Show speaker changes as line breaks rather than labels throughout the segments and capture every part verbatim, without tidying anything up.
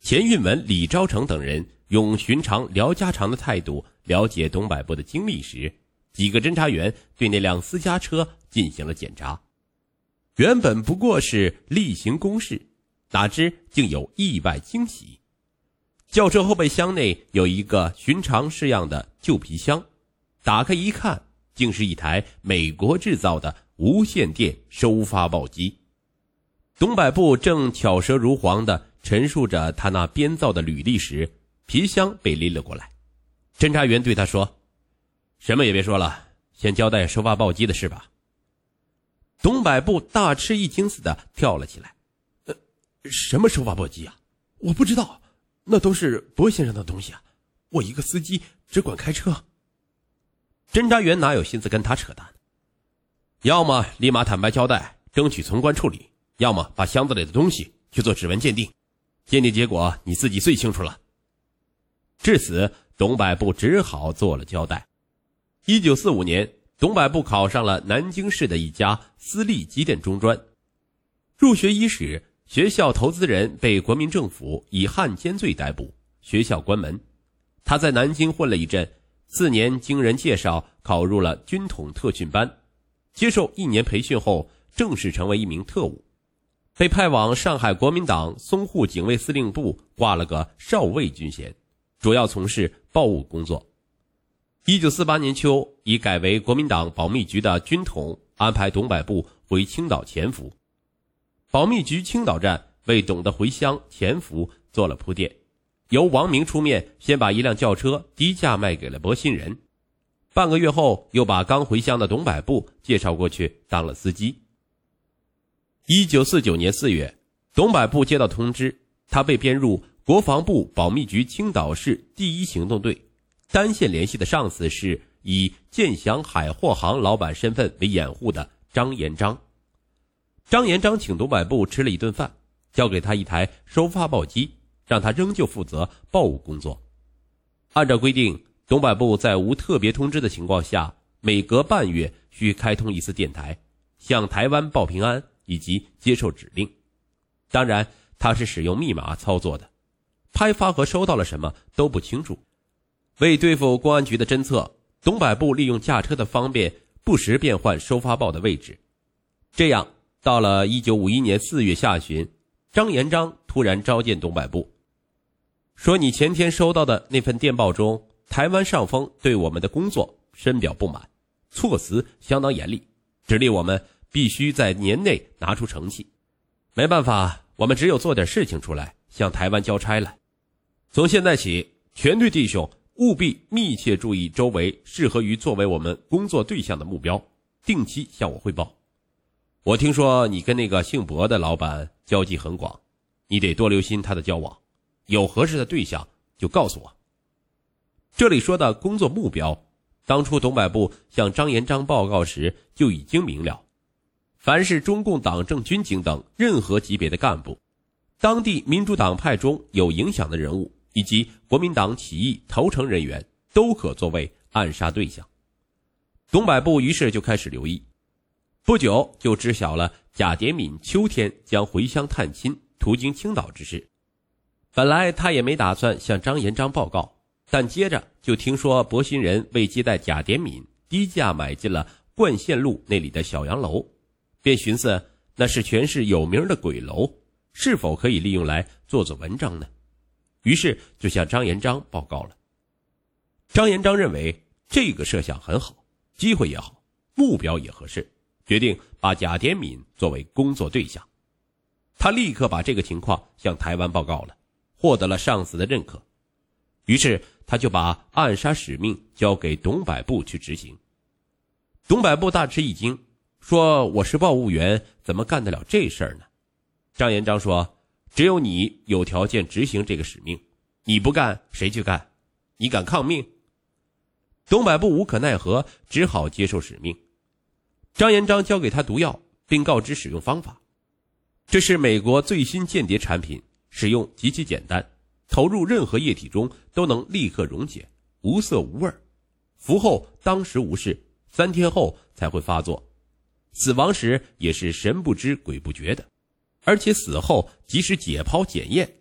钱运文、李昭成等人用寻常聊家常的态度了解董百步的经历时，几个侦查员对那辆私家车进行了检查。原本不过是例行公事，哪知竟有意外惊喜。轿车后备箱内有一个寻常式样的旧皮箱，打开一看，竟是一台美国制造的无线电收发报机。董百步正巧舌如簧地陈述着他那编造的履历时，皮箱被拎了过来。侦查员对他说：什么也别说了，先交代收发报机的事吧。董百步大吃一惊似的跳了起来：呃，什么收发报机啊？我不知道，那都是薄先生的东西啊，我一个司机只管开车。侦查员哪有心思跟他扯淡？要么立马坦白交代，争取从宽处理，要么把箱子里的东西去做指纹鉴定，鉴定结果你自己最清楚了。至此，董百步只好做了交代。一九四五年，董百步考上了南京市的一家私立机电中专。入学伊始，学校投资人被国民政府以汉奸罪逮捕，学校关门。他在南京混了一阵，次年经人介绍考入了军统特训班，接受一年培训后，正式成为一名特务，被派往上海国民党淞沪警卫司令部挂了个少尉军衔，主要从事报务工作。一九四八年秋，已改为国民党保密局的军统安排董百步回青岛潜伏。保密局青岛站为董的回乡潜伏做了铺垫，由王明出面先把一辆轿车低价卖给了薄新人，半个月后又把刚回乡的董百步介绍过去当了司机。一九四九年四月，董百步接到通知，他被编入国防部保密局青岛市第一行动队，单线联系的上司是以建祥海货行老板身份为掩护的张延章。张延章请董百步吃了一顿饭，交给他一台收发报机，让他仍旧负责报务工作。按照规定，董百步在无特别通知的情况下，每隔半月需开通一次电台，向台湾报平安以及接受指令。当然，他是使用密码操作的，拍发和收到了什么都不清楚。为对付公安局的侦测，董百步利用驾车的方便，不时变换收发报的位置。这样，到了一九五一年四月下旬，张延章突然召见董百步，说你前天收到的那份电报中，台湾上峰对我们的工作深表不满，措辞相当严厉，指令我们必须在年内拿出成绩。没办法，我们只有做点事情出来，向台湾交差了。从现在起，全队弟兄务必密切注意周围适合于作为我们工作对象的目标，定期向我汇报。我听说你跟那个姓薄的老板交际很广，你得多留心他的交往，有合适的对象就告诉我。这里说的工作目标，当初董百步向张延章报告时就已经明了，凡是中共党政军警等任何级别的干部，当地民主党派中有影响的人物以及国民党起义投诚人员都可作为暗杀对象。董百步于是就开始留意，不久就知晓了贾典敏秋天将回乡探亲途经青岛之事。本来他也没打算向张延章报告，但接着就听说薄新人为接待贾典敏低价买进了冠县路那里的小洋楼，便寻思那是全市有名的鬼楼，是否可以利用来做做文章呢？于是就向张延章报告了。张延章认为这个设想很好，机会也好，目标也合适，决定把贾典敏作为工作对象。他立刻把这个情况向台湾报告了，获得了上司的认可。于是他就把暗杀使命交给董百步去执行。董百步大吃一惊，说我是报务员，怎么干得了这事儿呢？张延章说，只有你有条件执行这个使命，你不干谁去干？你敢抗命？董百步无可奈何，只好接受使命。张延章交给他毒药，并告知使用方法。这是美国最新间谍产品，使用极其简单，投入任何液体中都能立刻溶解，无色无味，服后当时无事，三天后才会发作，死亡时也是神不知鬼不觉的，而且死后即使解剖检验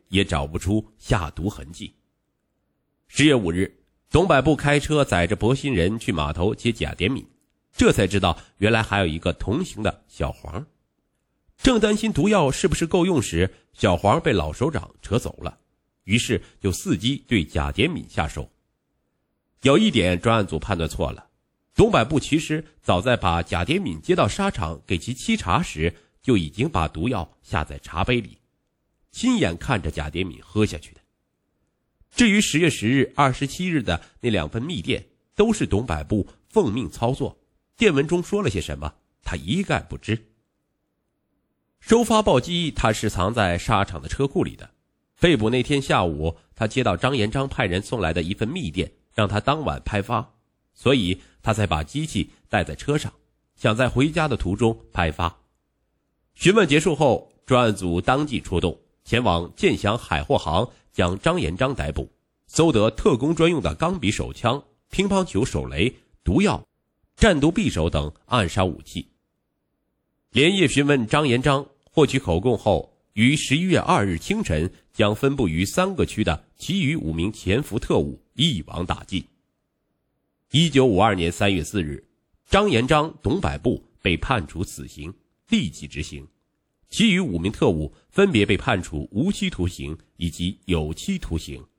也找不出下毒痕迹。十月五日，董百步开车载着薄心人去码头接贾典敏，这才知道原来还有一个同行的小黄。正担心毒药是不是够用时，小黄被老首长扯走了，于是就伺机对贾典敏下手。有一点专案组判断错了，董百步其实早在把贾典敏接到沙场给其沏茶时，就已经把毒药下在茶杯里，亲眼看着贾典敏喝下去的。至于十月十日、二十七日的那两份密电，都是董百步奉命操作，电文中说了些什么，他一概不知。收发报机他是藏在沙场的车库里的。被捕那天下午，他接到张延章派人送来的一份密电，让他当晚拍发，所以他才把机器带在车上，想在回家的途中拍发。询问结束后，专案组当即出动，前往建祥海货行将张延章逮捕，搜得特工专用的钢笔手枪、乒乓球手雷、毒药、战斗匕首等暗杀武器。连夜询问张延章，获取口供后，于十一月二日清晨将分布于三个区的其余五名潜伏特务一网打尽。一九五二年三月四日，张延章、董百步被判处死刑，立即执行，其余五名特务分别被判处无期徒刑以及有期徒刑。